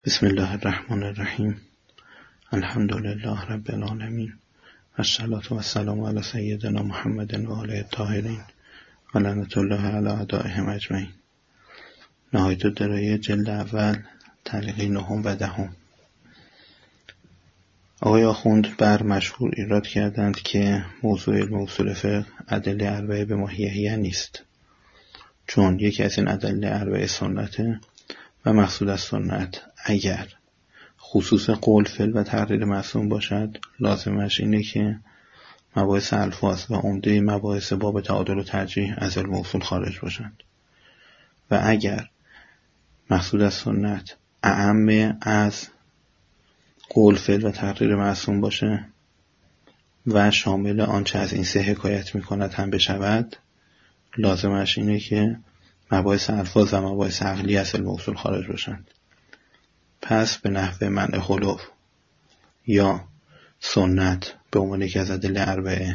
بسم الله الرحمن الرحیم. الحمد لله رب العالمین، الصلاة و السلام علی سیدنا محمد و آله الطاهرین و لعنت الله علی اعدائهم اجمعین. نهایت الدرایه جلد اول، تعلیق 9 و 10. آقای آخوند بر مشهور ایراد کردند که موضوع علم اصول فقه ادله اربعه به ماهیه نیست، چون یکی از این ادله اربعه سنته و مقصود از سنت اگر خصوص قول، فعل و تقریر معصوم باشد، لازمش اینه که مباحث الفاظ و عمده مباحث باب تعادل و ترجیح از علم اصول خارج باشند، و اگر مقصود از سنت اعم از قول، فعل و تقریر معصوم باشه و شامل آنچه از این سه حکایت میکند هم بشود، لازمش اینه که مباحث الفاظ و مباحث عقلی از علم اصول خارج باشند. پس به نحو منع خلوف یا سنت به عنوان یکی از ادله اربعه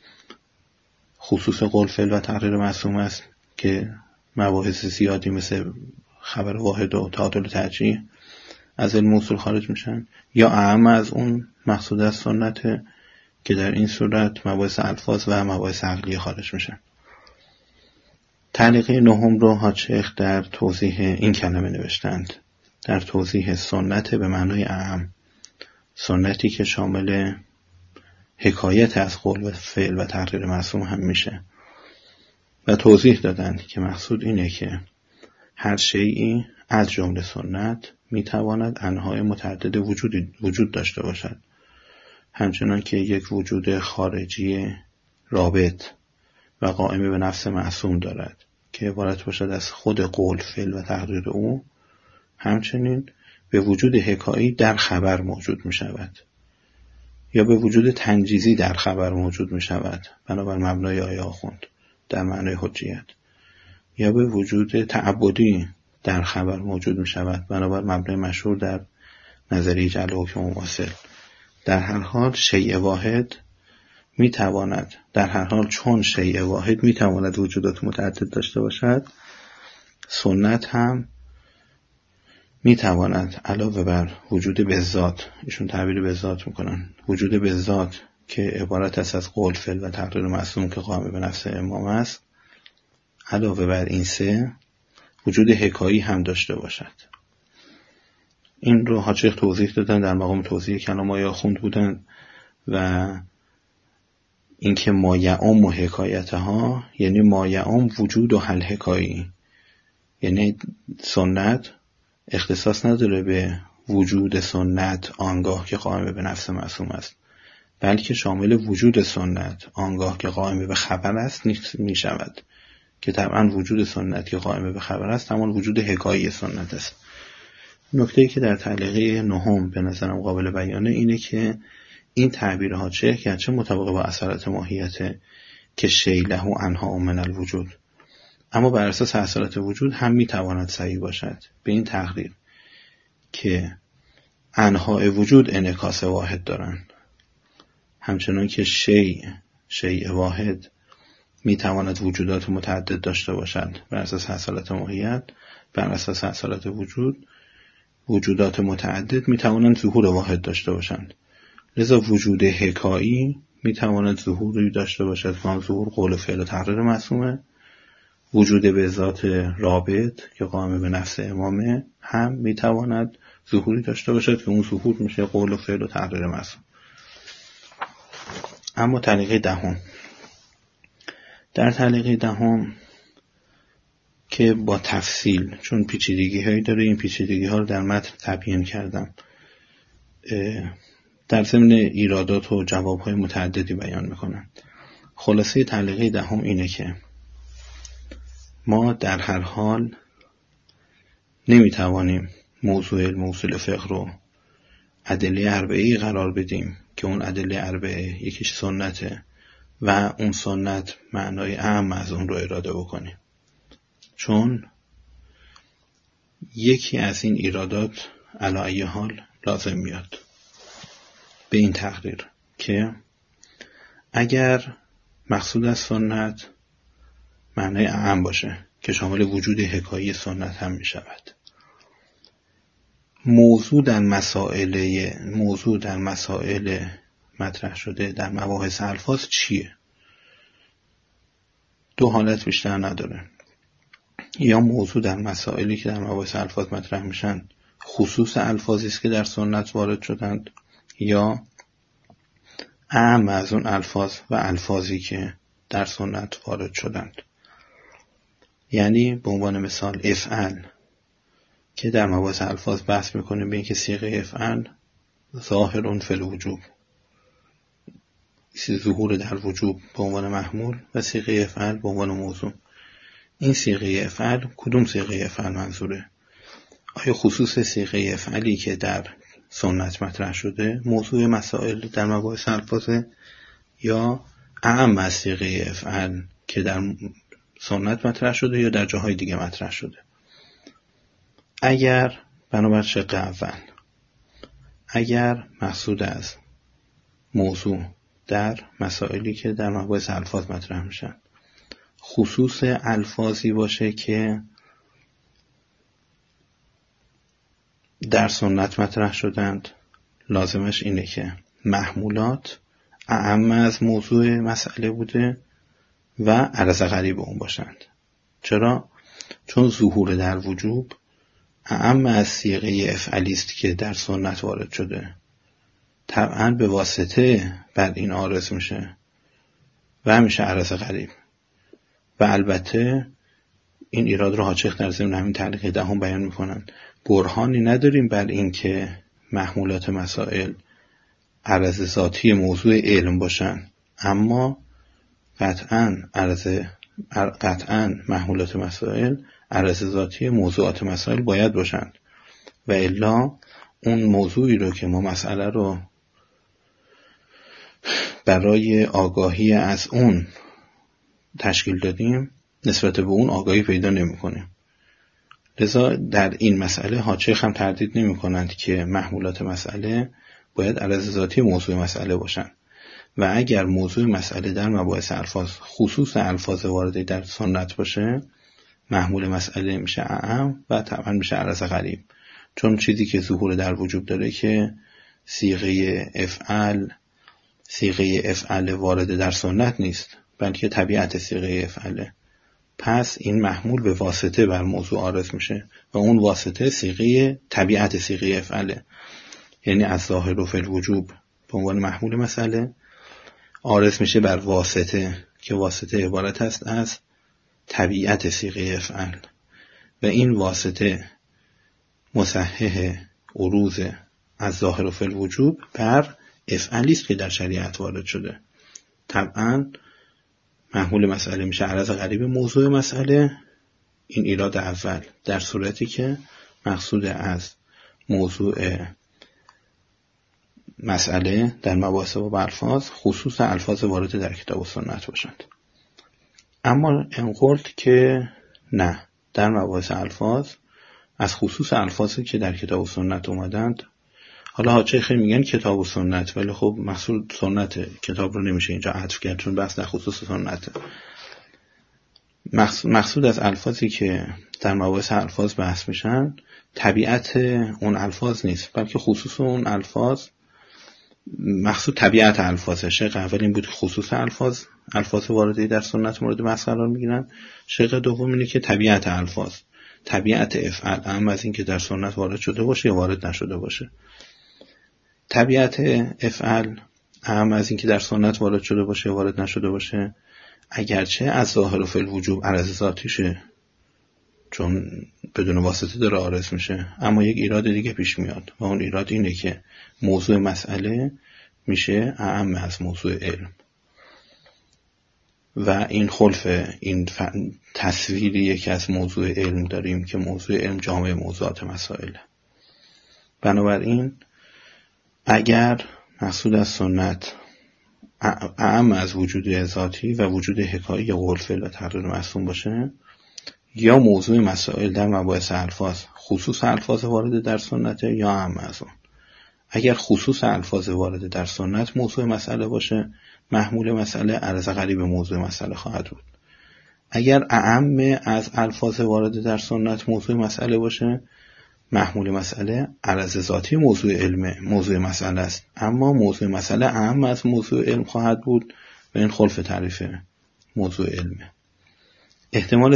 خصوص قول، فعل و تقریر معصوم است که مباحث زیادی مثل خبر واحد و تعادل و ترجیح از علم اصول خارج میشن، یا اعم از اون مقصود از سنت که در این صورت مباحث الفاظ و مباحث عقلی خارج میشن. تعلیق 9 رو حاج‌شیخ در توضیح این کلمه نوشتند، در توضیح سنت به معنای اعم، سنتی که شامل حکایت از قول و فعل و تقریر معصوم هم میشه، و توضیح دادند که مقصود اینه که هر شیئی از جمله سنت میتواند انواع متعدد وجود داشته باشد، همچنان که یک وجود خارجی رابط و قائم به نفس معصوم دارد که عبارت باشد از خود قول، فعل و تقریر او، همچنین به وجود حکایی در خبر موجود می شود یا به وجود تنجیزی در خبر موجود می شود بنابر مبنای آیه آخوند در معنای حجیت، یا به وجود تعبدی در خبر موجود می شود بنابر مبنای مشهور در نظریه جعل حکم مماثل. در هر حال شیء واحد می تواند، در هر حال چون شیء واحد می تواند وجودات متعدد داشته باشد، سنت هم می تواند علاوه بر وجود بذات، ایشون تعبیر بذات میکنن، وجود بذات که عبارت است از قول، فعل و تقریر معصوم که قائم به نفس امام است، علاوه بر این سه وجود حکایی هم داشته باشد. این رو حاج‌شیخ توضیح دادن، در مقام توضیح کلام آیه آخوند بودن، و اینکه ما یعم و حکایتها یعنی ما یعم وجود و حل حکایی، یعنی سنت اختصاص نداره به وجود سنت آنگاه که قائم به نفس معصوم است، بلکه شامل وجود سنت آنگاه که قائم به خبر است می شود، که طبعا وجود سنت که قائم به خبر است همان وجود حکایی سنت است. نکته‌ای که در تعلیق 9 به نظرم قابل بیانه اینه که این تعبیر حاج‌شیخ گرچه مطابق با اصالت ماهیت که شیء له انواع من الوجود، اما بر اساس اصالت وجود هم میتواند صحیح باشد به این تقریر که انواع وجود انعکاس واحد دارند، همچنان که شیء واحد میتواند وجودات متعدد داشته باشد بر اساس اصالت ماهیت. بر اساس اصالت وجود وجودات متعدد میتوانند ظهور واحد داشته باشند، لذا وجود حکایی میتواند ظهوری داشته باشد که ظهور قول، فعل و تقریر معصومه. وجود به ذات رابط که قائم به نفس امامه هم میتواند ظهوری داشته باشد که اون ظهور میشه قول و فعل و تقریر معصوم. اما تعلیق 10، در تعلیق 10 که با تفصیل، چون پیچیدگی هایی داره، این پیچیدگی ها رو در متن تبیین کردم، در ضمن ایرادات و جواب های متعددی بیان میکنم. خلاصه تعلیق 10 اینه که ما در هر حال نمیتوانیم موضوع علم اصول فقه رو ادله اربعه‌ای قرار بدیم که اون ادله اربعه یکیش سنته و اون سنت معنای اعم از اون رو اراده بکنیم، چون یکی از این ایرادات علی ای حال لازم میاد به این تقریر که اگر مقصود از سنت معنای اعم باشه که شامل وجود حکایی سنت هم می شود، موضوع در مسائل مطرح شده در مباحث الفاظ چیه؟ دو حالت بیشتر نداره. یا موضوع در مسائلی که در مباحث الفاظ مطرح میشن خصوص الفاظی است که در سنت وارد شدند، یا اعم از اون الفاظ و الفاظی که در سنت وارد شدند. یعنی به عنوان مثال افعل که در مباحث الفاظ بحث میکنیم به اینکه صیغه افعل ظاهر فی الوجوب، ظهور در وجوب به عنوان محمول و صیغه افعل به عنوان موضوع. این صیغه افعل کدوم صیغه افعل منظوره؟ آیا خصوص صیغه افعلی که در سنت مطرح شده موضوع مسائل در مباحث الفاظ، یا اعم از صیغه افعل که در سنت مطرح شده یا در جاهای دیگه مطرح شده؟ اگر بنابر شق اول، اگر مقصود از موضوع در مسائلی که در مباحث الفاظ مطرح میشن خصوص الفاظی باشه که در سنت مطرح شدند، لازمش اینه که محمولات اعم از موضوع مسئله بوده و عرض غریب اون باشند. چرا؟ چون ظهور در وجوب اعم از صیغه افعلی است که در سنت وارد شده، طبعا به واسطه بر این عارض میشه و همیشه عرض غریب. و البته این ایراد رو حاچخ در ضمن همین تعلیق دهم بیان میکنن. برهانی نداریم بر این که محمولات مسائل عرض ذاتی موضوع علم باشن، اما قطعاً محمولات مسائل عرض ذاتی موضوعات مسائل باید باشند، و الا اون موضوعی رو که ما مسئله رو برای آگاهی از اون تشکیل دادیم نسبت به اون آگاهی پیدا نمی کنیم. لذا در این مسئله حاچخ هم تردید نمی کنند که محمولات مسئله باید عرض ذاتی موضوع مسئله باشند، و اگر موضوع مسئله در مباحث الفاظ خصوص الفاظ وارده در سنت باشه محمول مسئله میشه اعم و طبعا میشه عرض غریب. چون چیزی که ظهور در وجوب داره که صیغه افعل وارده در سنت نیست، بلکه طبیعت صیغه افعله. پس این محمول به واسطه بر موضوع عارض میشه و اون واسطه طبیعت صیغه افعله، یعنی از ظاهر و فی الوجوب به عنوان محمول مسئله عارض میشه بر واسطه که واسطه عبارت است از طبیعت صیغه افعل، و این واسطه مصحح عروض از ظاهر و فی الوجوب بر افعلی است که در شریعت وارد شده. طبعا محمول مسئله میشه عرض غریب موضوع مسئله. این ایراد اول، در صورتی که مقصود از موضوع مسئله در مباحث و الفاظ خصوص الفاظ وارد در کتاب و سنت باشند. اما انقلت که نه، در مباحث الفاظ از خصوص الفاظی که در کتاب و سنت اومدند، حالا حاچه خیلی میگن کتاب و سنت، ولی خب مقصود سنت، کتاب رو نمیشه اینجا عطف کرد چون بحث در خصوص سنت. مقصود از الفاظی که در مباحث الفاظ بحث میشن طبیعت اون الفاظ نیست، بلکه خصوص اون الفاظ. مقصود طبیعت الفاظه. شق اول این بود خصوص الفاظ واردی در سنت مورد بحث قرار میگیرن. شق دوم اینه که طبیعت الفاظ، طبیعت افعل، اما از این که در سنت وارد شده باشه یا وارد نشده باشه. طبیعت افعل اما از این که در سنت وارد شده باشه یا وارد نشده باشه، اگرچه از ظاهر و فی الوجوب عرض ذاتیشه چون بدون واسطه داره عارض میشه، اما یک ایراد دیگه پیش میاد و اون ایراد اینه که موضوع مسئله میشه اعم از موضوع علم، و این خلف این تصویریه که از موضوع علم داریم که موضوع علم جامع موضوعات مسائله. بنابراین اگر مقصود از سنت اعم از وجود ذاتی و وجود حکایی یا قول فعل و تقریر معصوم باشه، یا موضوع مسائل در مباحث الفاظ خصوص الفاظ وارده در سنت یا اعم از اون. اگر خصوص الفاظ وارده در سنت موضوع مسئله باشه، محمول مسئله عرض غریب موضوع مسئله خواهد بود. اگر اعم از الفاظ وارده در سنت موضوع مسئله باشه، محمول مسئله عرض ذاتی موضوع مسئله است، اما موضوع مسئله اهم از موضوع علم خواهد بود و این خلف تعریف موضوع علمه. احتمال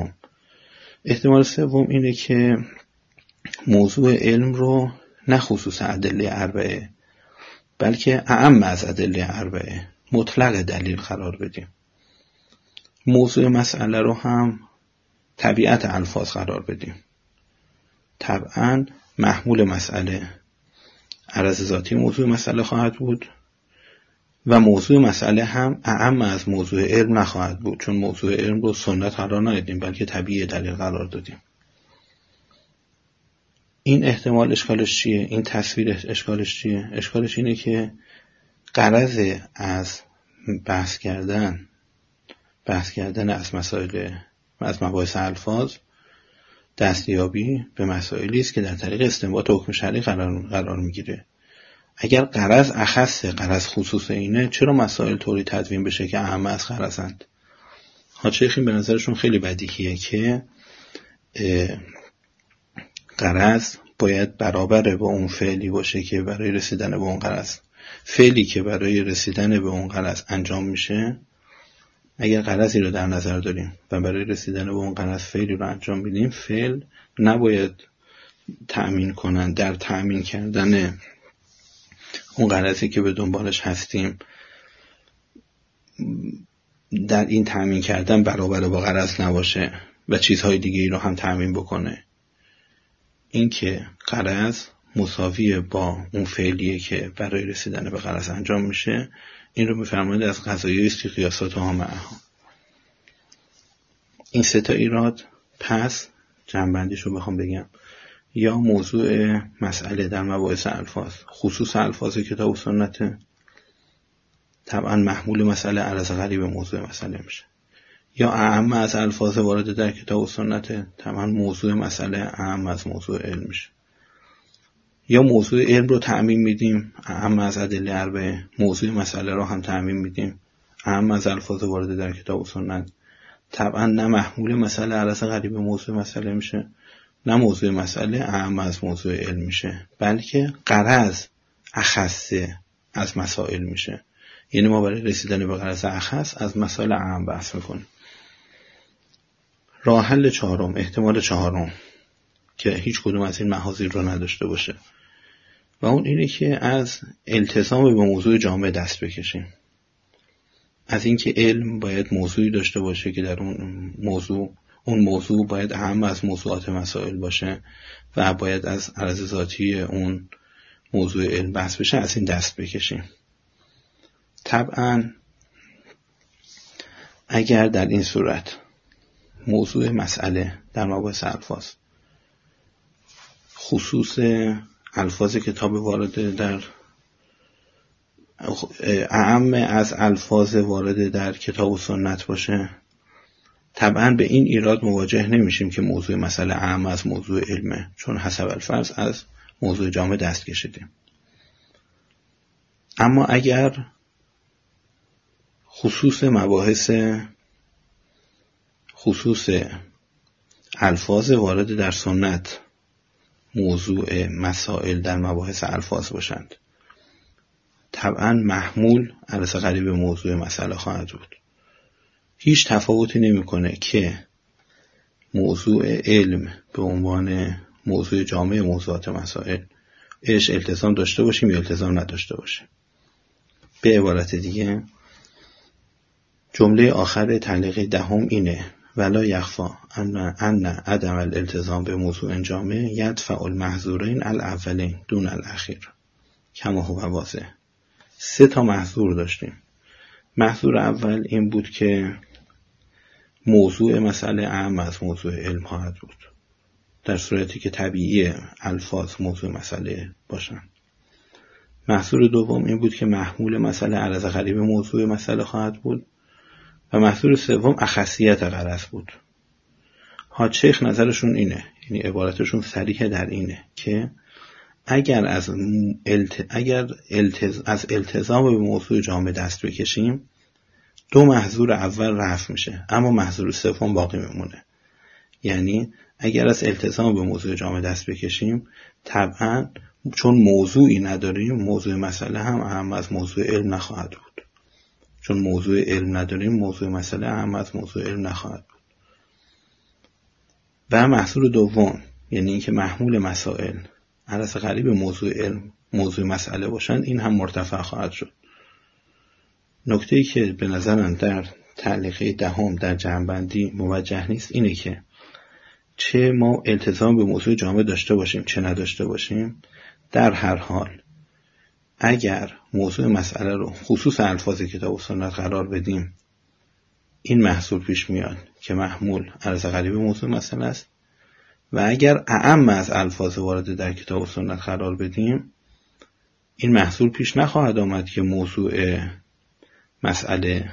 سوم اینه که موضوع علم رو نه خصوص ادله اربعه بلکه اعم از ادله اربعه مطلق دلیل قرار بدیم. موضوع مسئله رو هم طبیعت الفاظ قرار بدیم. طبعا محمول مسئله عرض ذاتی موضوع مسئله خواهد بود و موضوع مسئله هم اعم از موضوع علم نخواهد بود، چون موضوع علم رو سنت قرار ندادیم بلکه طبیعی دلیل قرار دادیم. این احتمال اشکالش چیه؟ این تصویر اشکالش چیه؟ اشکالش اینه که غرض از بحث کردن از مباحث الفاظ دستیابی به مسائلی است که در طریق استنباط حکم شرعی قرار میگیره. اگر غرض اخصه، غرض خصوص اینه، چرا مسائل طوری تدوین بشه که اهم از غرضند؟ حاج شیخ به نظرشون خیلی بدیهیه که غرض باید برابر با اون فعلی باشه که برای رسیدن به اون غرض. فعلی که برای رسیدن به اون غرض انجام میشه، اگر غرضی رو در نظر داریم و برای رسیدن به اون غرض فعلی رو انجام میدیم، فعل نباید در تأمین کردن اون غرضی که به دنبالش هستیم در این تأمین کردن برابر با غرض نباشه و چیزهای دیگه ای رو هم تأمین بکنه. این که غرض مساویه با اون فعلیه که برای رسیدن به غرض انجام میشه، این رو میفرماید از قضایای است که قیاسات ها معها. این سه تا ایراد، پس جمع‌بندیش رو بخوام بگم، یا موضوع مسئله در مباحث الفاظ خصوص الفاظ کتاب و سنته، طبعا محمول مسئله عرض غریب موضوع مسئله میشه، یا اعم از الفاظ وارد در کتاب و سنته، طبعا موضوع مسئله اعم از موضوع علم میشه، یا موضوع علم رو تعمیم میدیم اعم از ادله اربعه، موضوع مسئله رو هم تعمیم میدیم اعم از الفاظ وارد در کتاب و سنت، طبعا نه محمول مسئله عرض غریب موضوع مسئله میشه، نه موضوع مسئله اعم از موضوع علم میشه، بلکه غرض اخصه از مسائل میشه. یعنی ما برای رسیدن به غرض اخص از مسائل اعم بحث میکنیم. راه حل چهارم، احتمال چهارم که هیچ کدوم از این محاذیر رو نداشته باشه و اون اینه که از التزام به موضوع جامع دست بکشیم. از اینکه علم باید موضوعی داشته باشه که در اون موضوع باید اهم از موضوعات مسائل باشه و باید از عرض ذاتی اون موضوع علم بحث بشه، از این دست بکشیم. طبعا اگر در این صورت موضوع مسئله در مباحث الفاظ خصوص الفاظ کتاب وارد در اعم از الفاظ وارد در کتاب و سنت باشه، طبعا به این ایراد مواجه نمیشیم که موضوع مسئله اعم از موضوع علمه، چون حسب الفرض از موضوع جامع دست کشیدیم. اما اگر خصوص الفاظ وارد در سنت موضوع مسائل در مباحث الفاظ باشند، طبعا محمول عرض غریب موضوع مسئله خواهد بود. هیچ تفاوتی نمیکنه که موضوع علم به عنوان موضوع جامع موضوعات مسائل التزام داشته باشیم یا التزام نداشته باشیم. به عبارت دیگه جمله آخر تعلیق دهم اینه: ولا یخفا ان عدم الالتزام به موضوع جامع یدفع المحظورین الاولین دون الاخیر کما هو واضح. 3 تا محظور داشتیم. محظور اول این بود که موضوع مسئله اعم از موضوع علم خواهد بود، در صورتی که طبیعی الفاظ موضوع مسئله باشند. محظور دوم این بود که محمول مسئله عرض غریب موضوع مسئله خواهد بود و محظور سوم اخصیت غرض بود. حاج شیخ نظرشون اینه، یعنی عبارتشون صریح در اینه که اگر از التزام به موضوع جامع دست بکشیم 2 محظور اول رفع میشه، اما محظور سوم باقی میمونه. یعنی اگر از التزام به موضوع جامع دست بکشیم، طبعا چون موضوعی نداریم، موضوع مسئله هم اهم از موضوع علم نخواهد بود. چون موضوع علم نداریم، موضوع مسئله اهم از موضوع علم نخواهد بود. و محصول دوم، یعنی اینکه محمول مسائل عرض قریب موضوع علم موضوع مسئله باشند، این هم مرتفع خواهد شد. نکته‌ای که به نظرم در تعلیقه دهم در جمع‌بندی موجه نیست اینه که چه ما التزام به موضوع جامع داشته باشیم چه نداشته باشیم، در هر حال اگر موضوع مسئله رو خصوص الفاظ کتاب و سنت قرار بدیم، این محصول پیش میاد که محمول عرض قریب موضوع مسئله است. و اگر اعم از الفاظ وارد در کتاب و سنت قرار بدیم، این محصول پیش نخواهد آمد که موضوع مسئله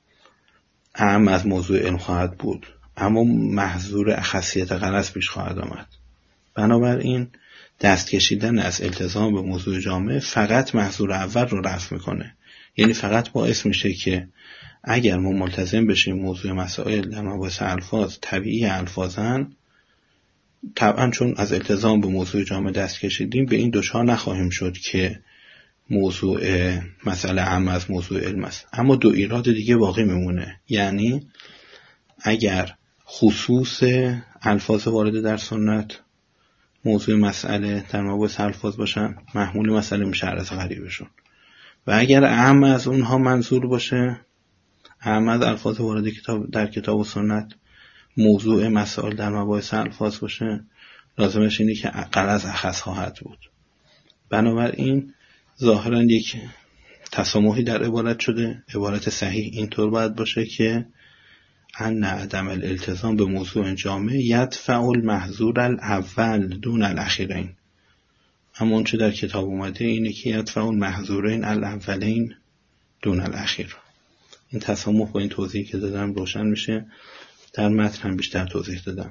اعم از موضوع علم خواهد بود، اما محظور اخصیت غرض پیش خواهد آمد. بنابراین دست کشیدن از التزام به موضوع جامع فقط محظور اول رو رفع میکنه. یعنی فقط باعث میشه که اگر ما ملتزم بشیم موضوع مسائل در مباحث الفاظ طبیعی الفاظن، طبعا چون از التزام به موضوع جامع دست کشیدیم به این دچار نخواهیم شد که موضوع مسئله اعم از موضوع علم است. اما دو ایراد دیگه باقی میمونه. یعنی اگر خصوص الفاظ وارد در سنت موضوع مسئله در مباحث الفاظ باشن، محمول مسئله میشه عرض غریبشون. و اگر اعم از اونها منظور باشه، اعم از الفاظ وارد در کتاب و سنت موضوع مسائل در مباحث الفاظ باشه، لازمش اینه که غرض اخص خواهد بود. بنابراین ظاهرا یک تسامحی در عبارت شده. عبارت صحیح اینطور باید باشه که ان عدم الالتزام به موضوع جامع یدفع المحظور الاول دون الاخیرین. اما اون چه در کتاب اومده اینه که یدفع المحظورین الاولین دون الاخیر. این تسامح با این توضیحی که دادم روشن میشه. در متن هم بیشتر توضیح دادم.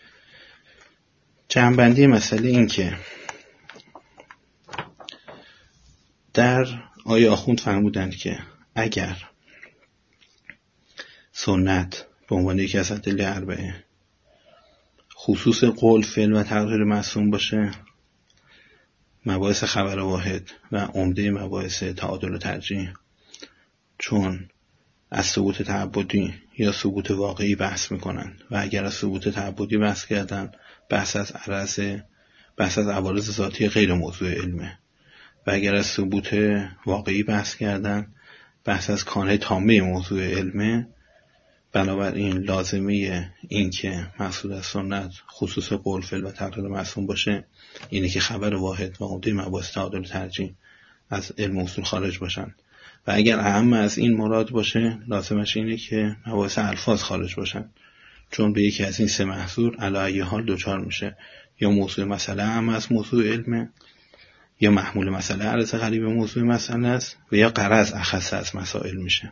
جمع‌بندی مسئله این که در آیه آخوند فرمودند که اگر سنت به عنوان یکی از ادله اربعه خصوص قول، فعل و تقریر معصوم باشه، مباحث خبر واحد و عمده مباحث تعادل و ترجیح، چون از ثبوت تعبدی یا ثبوت واقعی بحث میکنن و اگر از ثبوت تعبدی بحث کردن بحث از عوارض ذاتی غیر موضوع علمه و اگر از ثبوت واقعی بحث کردن بحث از کانه تامه موضوع علمه. بنابراین لازمه این که مقصود از سنت خصوص قول، فعل و تقریر معصوم باشه اینه که خبر واحد و عمده مباحث تعادل و ترجیح از علم اصول خارج باشن و اگر اهم از این مراد باشه لازمش اینه که مباحث الفاظ خارج باشن، چون به یکی از این سه محظور علی ای حال دوچار میشه، یا موضوع مسئله اهم از موضوع علمه، یا محمول مسئله عرض قریب موضوع مسئله است و یا غرض اخص از مسائل میشه.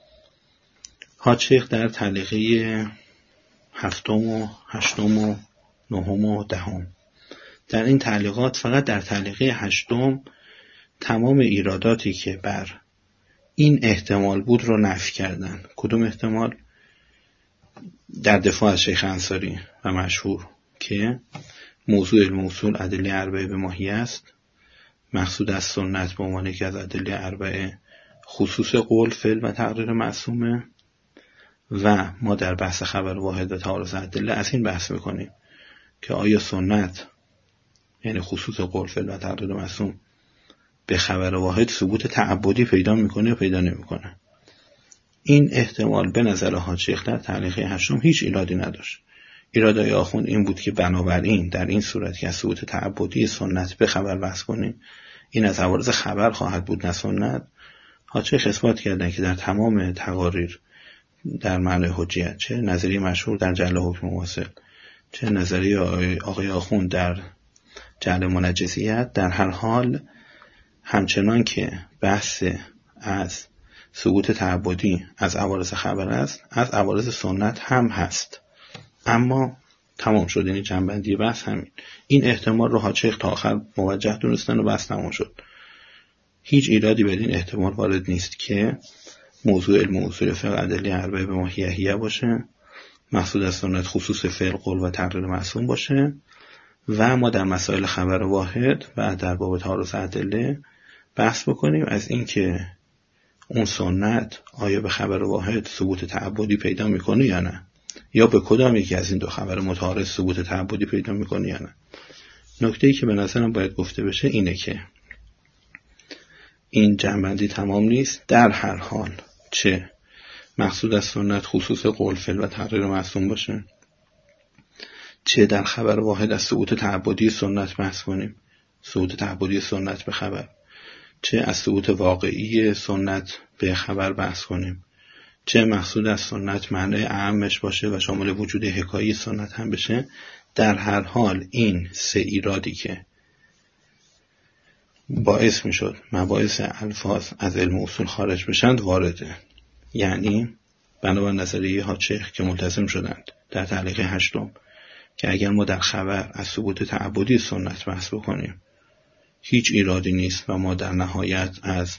حاج در تعلیقه 7 و 8 و 9 و 10 در این تعلیقات فقط در تعلیقه 8 تمام ایراداتی که بر این احتمال بود رو نفی کردن. کدوم احتمال؟ در دفاع از شیخ انصاری و مشهور که موضوع علم اصول ادله اربعه به ماهیه است، مقصود از سنت به عنوان یکی از ادله اربعه خصوص قول، فعل و تقریر معصومه و ما در بحث خبر واحد و تعارض ادله از این بحث میکنیم که آیا سنت یعنی خصوص قول، فعل و تقریر معصوم به خبر واحد ثبوت تعبدی پیدا میکنه یا پیدا نمیکنه. این احتمال به نظر حاج شیخ در تعلیقه 8 هیچ ایرادی نداشت. ایرادای آخوند این بود که بنابراین در این صورت که از ثبوت تعبدی سنت به خبر بحث کنیم این از عوارض خبر خواهد بود نه سنت. حاج شیخ اثبات کردن که در تمام تقاریر در معنای حجیت، چه نظریه مشهور در جعل حکم واصل، چه نظریه آقای آخوند در جعل منجزیت، در هر حال همچنان که بحث از ثبوت تعبدی از عوارض خبر است، از عوارض سنت هم هست. اما تمام شد، یعنی جنبندی بحث همین. این احتمال رو حاج شیخ تا آخر موجه دونستن و بحث تمام شد. هیچ ایرادی به این احتمال وارد نیست که موضوع علم اصول فقه ادله اربعه به ماهیه باشه، مقصود از سنت خصوص فعل، قول و تقریر معصوم باشه. و ما در مسائل خبر واحد و در باب تعارض ادله بحث بکنیم از این که اون سنت آیا به خبر واحد ثبوت تعبدی پیدا میکنه یا نه، یا به کدام یکی از این دو خبر متعارض ثبوت تعبدی پیدا میکنه یا نه. نکته‌ای که به نظرم باید گفته بشه اینه که این جنبندی تمام نیست. در هر حال چه مقصود از سنت خصوص قول، فعل و تقریر معصوم باشه، چه در خبر واحد از ثبوت تعبدی سنت بحث کنیم، ثبوت تعبدی سنت به خبر، چه از ثبوت واقعی سنت به خبر بحث کنیم، چه مقصود از سنت معنای اعمش باشه و شامل وجود حکایی سنت هم بشه، در هر حال این سه ایرادی که باعث می شد مباحث الفاظ از علم اصول خارج بشند وارده. یعنی بنابر نظریه هاچخ که ملتزم شدند در تعلیق 8 که اگر ما در خبر از ثبوت تعبدی سنت بحث بکنیم هیچ ایرادی نیست و ما در نهایت از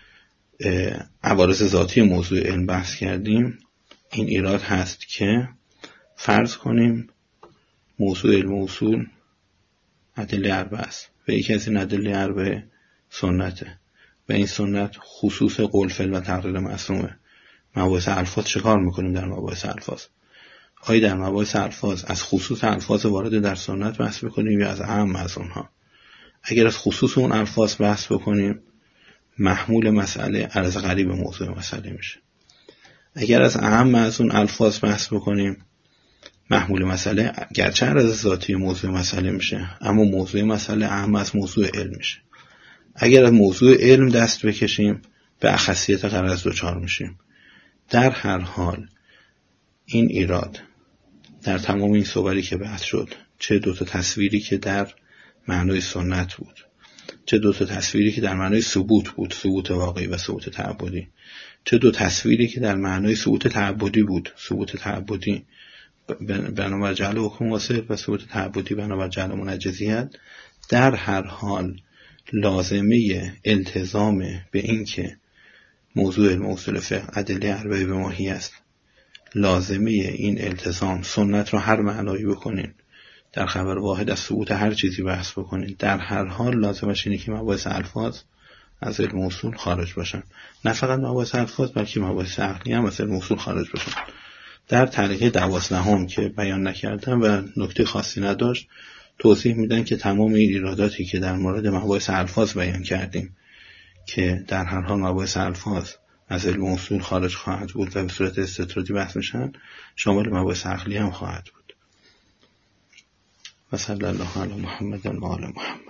عوارض ذاتی موضوع علم بحث کردیم، این ایراد هست که فرض کنیم موضوع علم اصول ادله اربعه است و یکی از این ادله اربعه سنته و این سنت خصوص قول، فعل و تقریر معصومه. مباحث الفاظ چه کار میکنیم در مباحث الفاظ؟ آیا در مباحث الفاظ از خصوص الفاظ وارد در سنت بحث بکنیم یا از اعم از اونها؟ اگر از خصوص اون الفاظ بحث بکنیم محمول مسئله عرض غریب موضوع مسئله میشه. اگر از اعم از اون الفاظ بحث بکنیم محمول مسئله گرچه عرض ذاتی موضوع مسئله میشه اما موضوع مسئله اعم از موضوع علم میشه. اگر از موضوع علم دست بکشیم به اخصیت غرض دچار میشیم. در هر حال این ایراد در تمام این صوری که بحث شد، چه دو تا تصویری که در معنای سنت بود، چه دو تا تصویری که در معنای ثبوت بود، ثبوت واقعی و ثبوت تعبدی، چه دو تصویری که در معنای ثبوت تعبدی بود، ثبوت تعبدی بنابر جعل حکم واصل و ثبوت تعبدی بنابر جعل منجزیت، در هر حال لازمه التزام به این که موضوع علم اصول فقه ادله اربعه به ماهی است، لازمه این التزام سنت را هر معنایی بکنین، در خبر واحد از ثبوت هر چیزی بحث بکنین، در هر حال لازمش اینه که مباحث الفاظ از علم اصول خارج باشن. نه فقط مباحث الفاظ بلکه مباحث عقلی هم از علم اصول خارج باشن. در تعلیق 12 که بیان نکردم و نکته خاصی نداشت توضیح میدن که تمام این ایراداتی که در مورد مباحث الفاظ بیان کردیم که در هر حال مباحث الفاظ از علم اصول خارج خواهد بود و به صورت استطرادی بحث میشن، شامل مباحث عقلی هم خواهد بود. و صلی الله علی محمد و آل محمد.